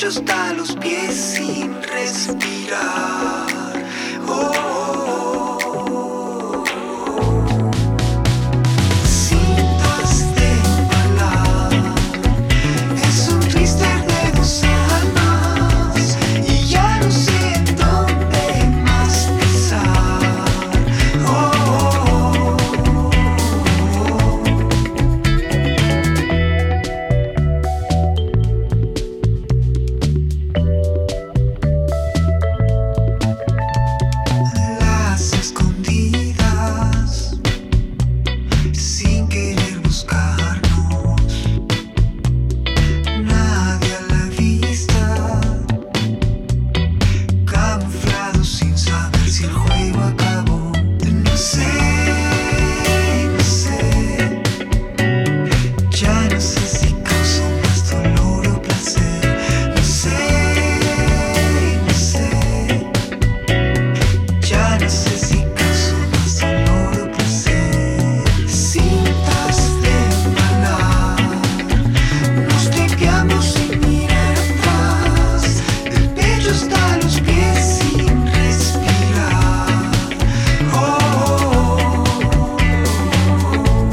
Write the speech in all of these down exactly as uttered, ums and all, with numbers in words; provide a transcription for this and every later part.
pecho hasta los pies sin respirar. Oh, oh, oh, oh. Cintas de embalar, es un twister de dos almas y ya no sé en dónde más pisar. Oh, oh, oh, oh. Las escondidas, sin querer buscarnos, nadie a la vista, camuflados sin saber si el juego acabó. No sé, no sé, ya no sé si causó más dolor o placer. No sé, no sé, ya no sé si causó más dolor o placer. Cintas de embalar, nos tripeamos sin mirar atrás, del pecho hasta los pies sin respirar. Oh, oh, oh, oh.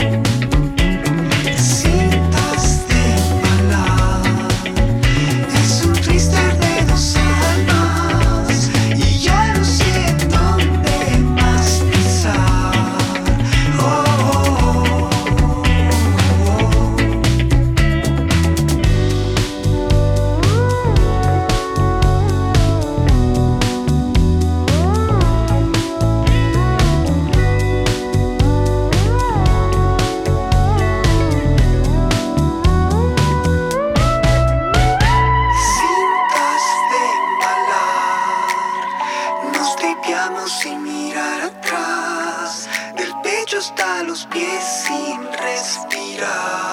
Cintas de embalar, es un twister de dos almas y ya no sé en dónde más pisar. Oh, oh, oh, oh. Cintas de embalar, nos tripeamos sin mirar atrás, del pecho hasta los pies sin respirar.